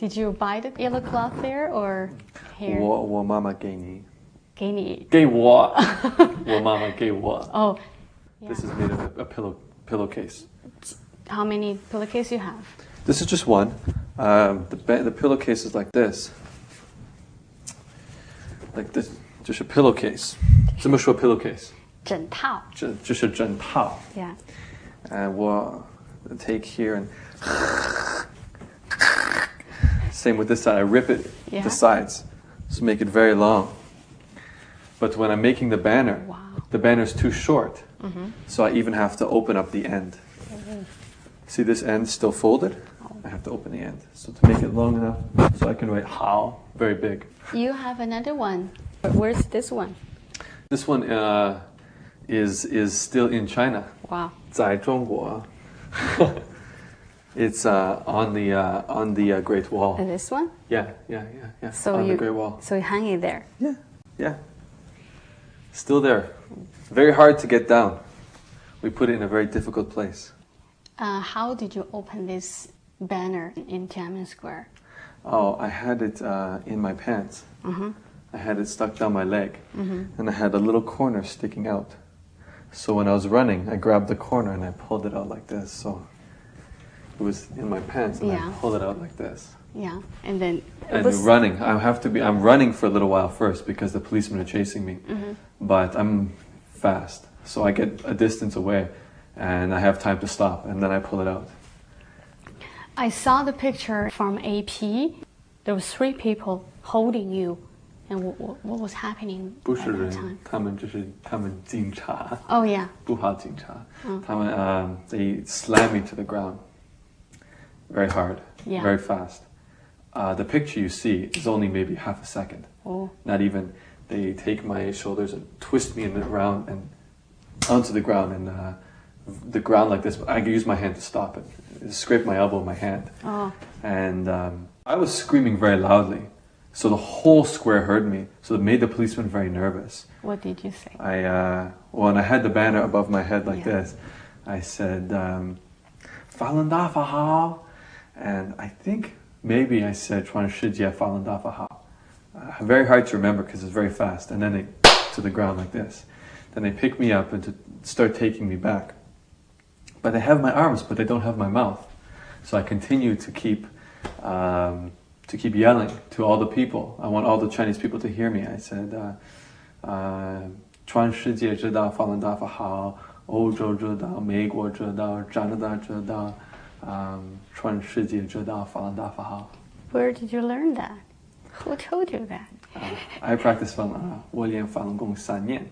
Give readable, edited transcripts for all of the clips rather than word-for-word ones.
Did you buy the yellow cloth there or here? 我妈妈给你。 给你。 给我。我妈妈给我。 Oh. Yeah. This is made of a pillowcase. How many pillowcases you have? This is just one. The pillowcase is like this. Like this. 就是 pillowcase. 怎么说 pillowcase? 枕套。 就是枕套。 Yeah. And we'll take here and same with this side. I rip it the sides to make it very long. But when I'm making the banner, the banner is too short. So I even have to open up the end. See this end still folded? I have to open the end. So to make it long enough so I can write Hao, very big. You have another one. Where's this one? This one is still in China. Wow. 在中国. It's on the Great Wall. And this one? Yeah. So on the Great Wall. So you hang it there? Yeah. Still there. Very hard to get down. We put it in a very difficult place. How did you open this banner in Tiananmen Square? Oh, I had it in my pants. I had it stuck down my leg. And I had a little corner sticking out. So when I was running, I grabbed the corner and I pulled it out like this. So it was in my pants and I pulled it out like this. Yeah, and then... And running. I'm running for a little while first because the policemen are chasing me. But I'm fast. So I get a distance away and I have time to stop and then I pull it out. I saw the picture from AP. There were 3 people holding you. And what was happening at that time? 他们警察. Oh yeah. 不好警察. They slammed me to the ground. Very hard. Very fast. The picture you see is only maybe half a second. Not even. They take my shoulders and twist me around and onto the ground and the ground like this. I use my hand to stop it. It scraped my elbow with my hand. And I was screaming very loudly. So the whole square heard me. So it made the policeman very nervous. What did you say? When I had the banner above my head like this, I said, 法轮大法好. And I think maybe I said, 传世界法轮大法好. Very hard to remember because it's very fast. And then they to the ground like this. Then they pick me up and to start taking me back. But they have my arms, but they don't have my mouth. So I continue to keep yelling to all the people. I want all the Chinese people to hear me. I said, 全世界知道法轮大法好，欧洲知道，美国知道，加拿大知道，全世界知道法轮大法好。 Where did you learn that? Who told you that? I practiced 法轮，我练法轮功3年。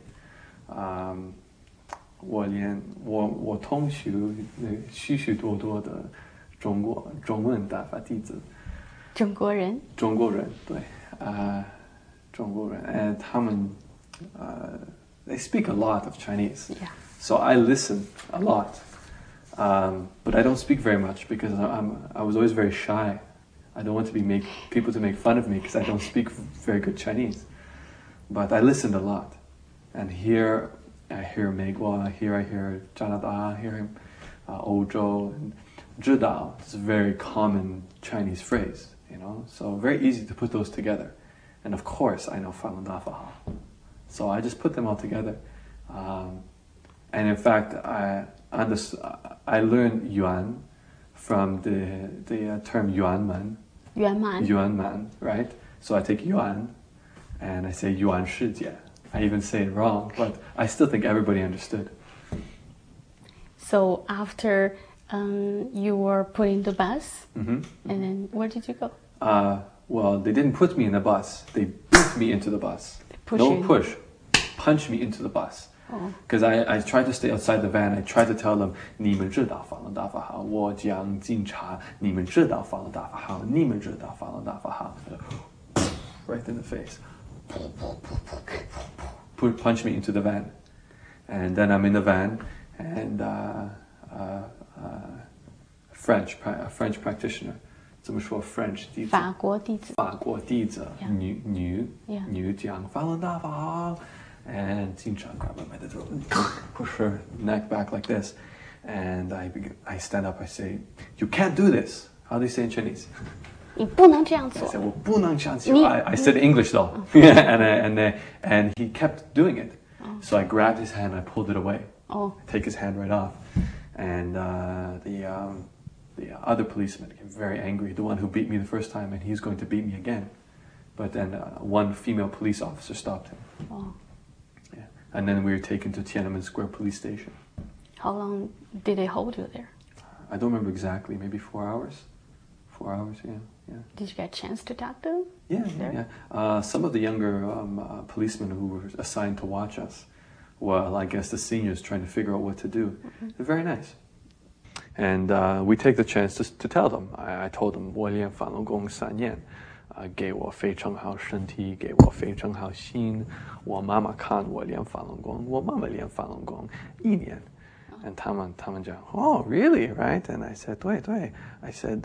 我同学许许多多的中文大法弟子。 中国人，对，中国人， and 他们 they speak a lot of Chinese. Yeah. So I listen a lot, but I don't speak very much because I was always very shy. I don't want to people to make fun of me because I don't speak very good Chinese. But I listened a lot, and here I hear 美国, here I hear 加拿大, here 欧洲, and 知道 is a very common Chinese phrase. You know, so very easy to put those together. And of course, I know 法轮大法好. So I just put them all together. And in fact, I learned Yuan from the term Yuanman. Yuanman, right? So I take Yuan and I say Yuan 世界. I even say it wrong, but I still think everybody understood. So after you were put in the bus, and then where did you go? Well, they didn't put me in the bus. They beat me into the bus. Punch me into the bus. Because I tried to stay outside the van. I tried to tell them, 你们知道法轮大法好，我讲警察，你们知道法轮大法好，你们知道法轮大法好. Right in the face. Punch me into the van. And then I'm in the van, and a French practitioner. 怎么说 French 弟子？法国弟子，女讲法轮大法好。 And 警察 grab my throat, push her neck back like this, and I stand up. I say, "You can't do this." How do you say in Chinese? 你不能这样 I 做。 said, 我不能这样做. I said English though. and he kept doing it. So I grabbed his hand, I pulled it away. Oh. I take his hand right off. And the other policeman became very angry, the one who beat me the first time, and he's going to beat me again. But then one female police officer stopped him. Oh. Yeah. And then we were taken to Tiananmen Square police station. How long did they hold you there? I don't remember exactly, maybe 4 hours. 4 hours, yeah. Did you get a chance to talk to them? Yeah. Some of the younger policemen who were assigned to watch us, well, I guess the seniors trying to figure out what to do. They're very nice. And we take the chance to tell them. I told them, 我练法轮功3年，给我非常好身体，给我非常好心。我妈妈看我练法轮功，我妈妈练法轮功1年。And 他们讲 ，Oh, really, right? And I said, 对。I said,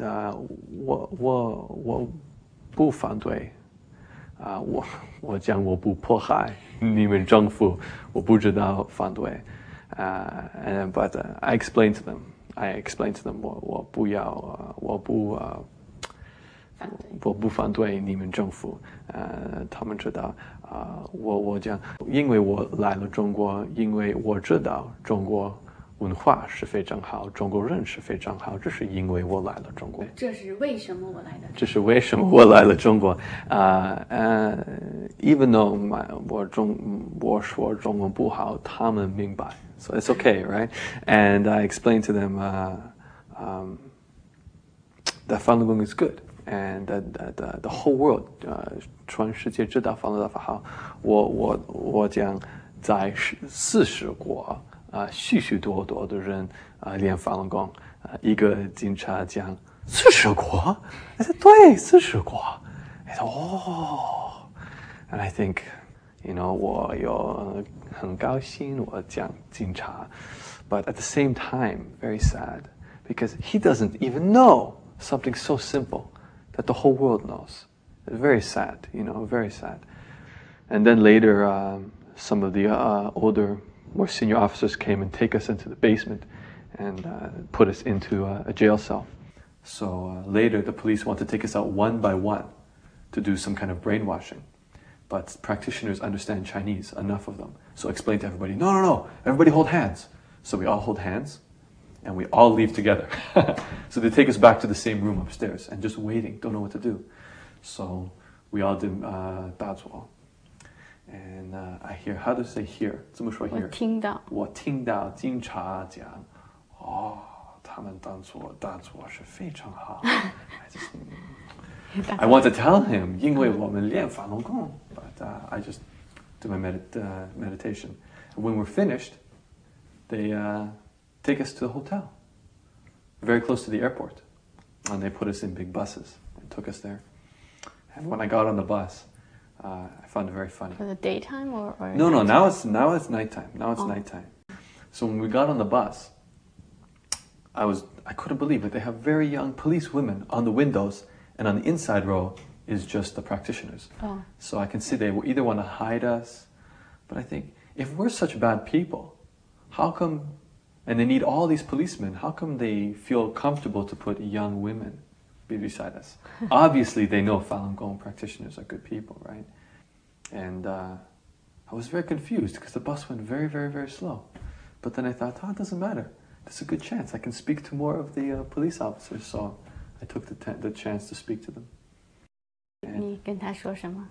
我不反对，我讲我不迫害你们政府，我不知道反对。But I explained to them. 我不要，我不反对你们政府。他们知道，我讲，因为我来了中国，因为我知道中国文化是非常好，中国人是非常好，这是因为我来了中国。 这是为什么我来的？ 这是为什么我来了中国？Even though 我说中文不好，他们明白。So it's okay, right? And I explained to them that Falun Gong is good, and that the whole world, 全世界知道法轮大法好。我讲在40国。许多的人练法轮功。一个警察讲40国，I said 对，40国。I said 哦 ，and I think, 我有很高兴我讲警察 ，but at the same time very sad because he doesn't even know something so simple that the whole world knows. It's very sad, very sad. And then later, some of the more senior officers came and take us into the basement and put us into a jail cell. So later the police want to take us out one by one to do some kind of brainwashing. But practitioners understand Chinese, enough of them. So explain to everybody, no, everybody hold hands. So we all hold hands and we all leave together. So they take us back to the same room upstairs and just waiting, don't know what to do. So we all did 大坐. And I hear, how to say hear? 怎么说 hear? 我听到警察讲，他们大坐是非常好。I want to tell him, 因为我们练法轮功, but I just do my meditation. And when we're finished, they take us to the hotel, very close to the airport, and they put us in big buses and took us there. And when I got on the bus, I found it very funny. For the daytime or No, now it's nighttime. Now it's nighttime. So when we got on the bus, I couldn't believe it. They have very young police women on the windows, and on the inside row is just the practitioners. Oh. So I can see they either want to hide us, but I think if we're such bad people, how come, and they need all these policemen, how come they feel comfortable to put young women beside us? Obviously they know Falun Gong practitioners are good people, right? And I was very confused because the bus went very, very, very slow. But then I thought, it doesn't matter. There's a good chance I can speak to more of the police officers. So I took the chance to speak to them. 你跟他说什么？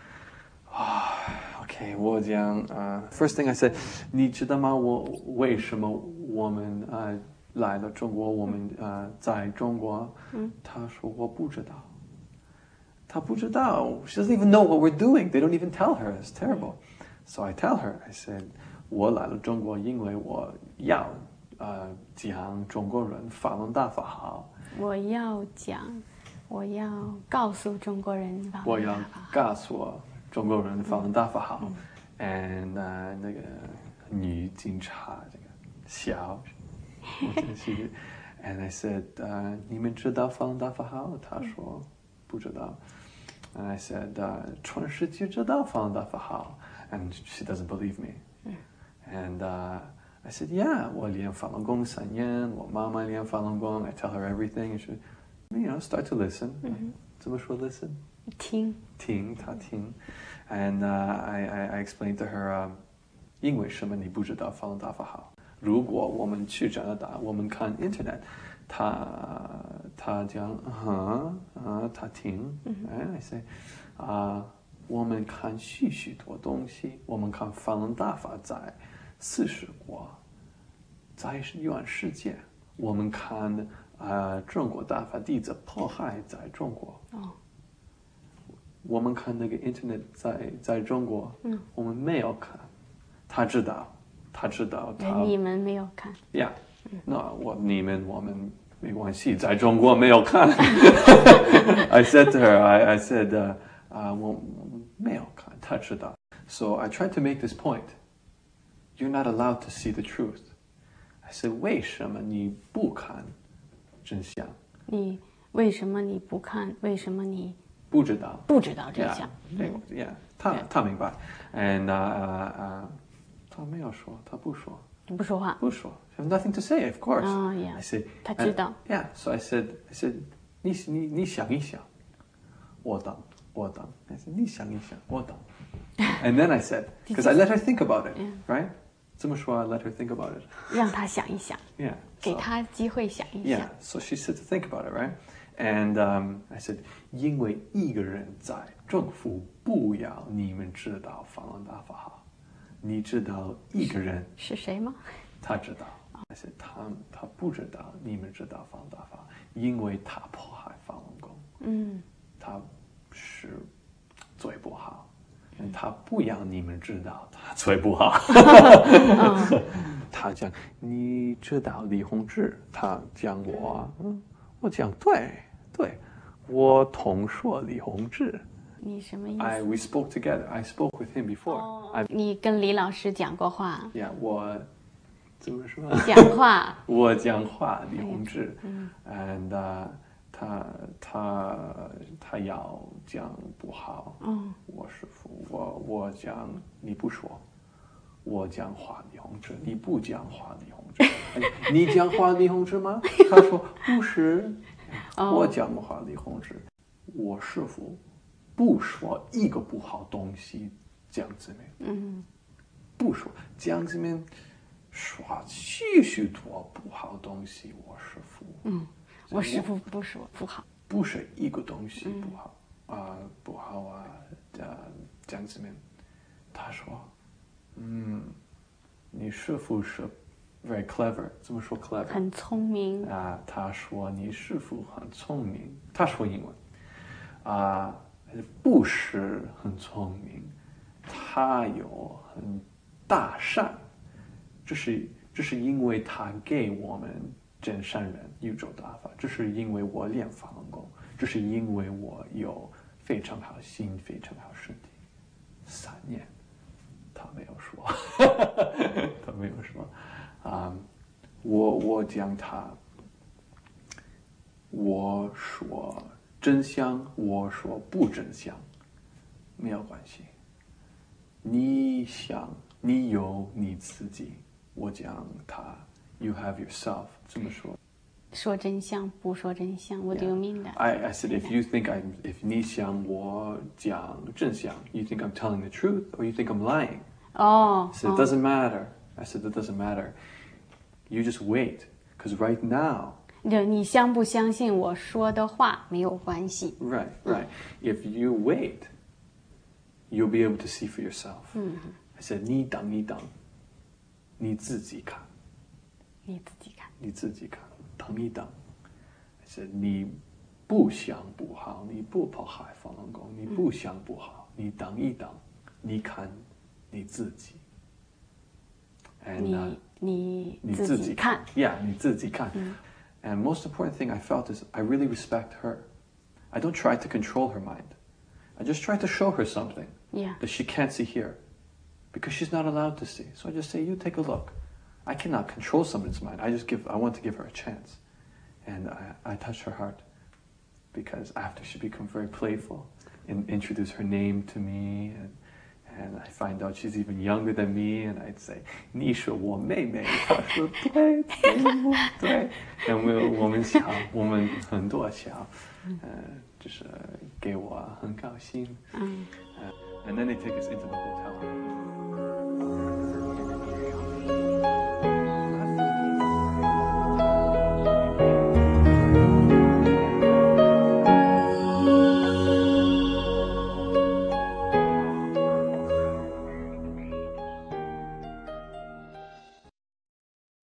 Okay, 我讲 first thing I said, 你知道吗？为什么我们来了中国？我们在中国？他说我不知道。她不知道。She doesn't even know what we're doing. They don't even tell her. It's terrible. So I tell her, I said, 我来了中国，因为我要讲中国人法轮大法好。 我要告诉中国人法轮大法好。 我要告诉中国人法轮大法好。And 那个女警察这个笑，and I said, 你们知道法轮大法好？她说不知道。And I said, 全世界知道法轮大法好。And she doesn't believe me. And I said, yeah, 我练法轮功3年，我妈妈练法轮功。I tell her everything, and she, start to listen. 怎么说 listen? 听。 听，她听。And I explained to her, 因为什么你不知道法轮大法好？如果我们去加拿大，我们看 internet， 她讲她听。I say, 我们看许多东西，我们看法轮大法在40国，在全世界，我们看中国大法弟子迫害在中国。我们看那个 internet 在中国，我们没有看。他知道。 你们没有看。 Yeah， 那你们我们没关系，在中国没有看。I said to her, I said, 我没有看，他知道。So I tried to make this point. You're not allowed to see the truth. I said, 为什么你不看真相？ 你为什么你不看？为什么你不知道真相？ Yeah， 他明白。And 他没有说，他不说。 不说话。 不说。Have nothing to say, of course. Yeah. I said, 他知道。 Yeah, so I said, 你想一想，我懂。I said, 你想一想，我懂。And then I said, because I let her think about it, right? 这么说 I let her think about it. 让她想一想。 Yeah. 给她机会想一想。 Yeah, so she said to think about it, right? And I said, 因为一个人在政府不要你们知道法轮大法好，你知道一个人是谁吗？ 他知道。I said, 他不知道你们知道法轮大法，因为他迫害法轮功。他是最不好，他不要你们知道他最不好。他讲你知道李洪志，他讲我讲对，我同说李洪志。 你什么意思？ We spoke together. I spoke with him before. 你跟李老师讲过话。 Yeah， 我怎么说？ 讲话。 我讲话，李洪志。And 他要讲不好。我师父，我讲你不说，我讲话李洪志，你不讲话李洪志。你讲话李洪志吗？他说不是。我讲话李洪志，我师父不说一个不好东西江子明。不说江子明说许多不好东西，我师父。 我师父不说不好。 不是一个东西不好。不好啊。江子明他说你师父是 very clever。怎么说 clever？ 很聪明。 他说你师父很聪明。他说英文。不是很聪明，他有很大善。这是因为他给我们真善人宇宙大法，这是因为我练法轮功，这是因为我有非常好心，非常好身体。3年，他没有说。他没有说。我讲他，我说真相，我说不真相，没有关系。你想，你有你自己。我讲他 ，you have yourself。这么说。 说真相，不说真相。What do you mean that? I said, if you think if 你想我讲真相 you think I'm telling the truth, or you think I'm lying? I said, it doesn't matter. I said, it doesn't matter. You just wait, because right now. 你相不相信我说的话没有关系。 Right. If you wait, you'll be able to see for yourself. I said, 你等，你自己看。等一等。I said, 你不想不好，你不迫害法轮功，你不想不好，你等一等，你看你自己。 你自己看。 Yeah, 你自己看。And most important thing I felt is I really respect her. I don't try to control her mind. I just try to show her something that she can't see here, because she's not allowed to see. So I just say, you take a look. I cannot control someone's mind. I want to give her a chance. And I touched her heart, because after she became very playful and introduced her name to me, And I find out she's even younger than me, and I'd say, 你是我妹妹。她说对，对。And 我们小，我们很多小，就是给我很高兴。And then they take us into the hotel.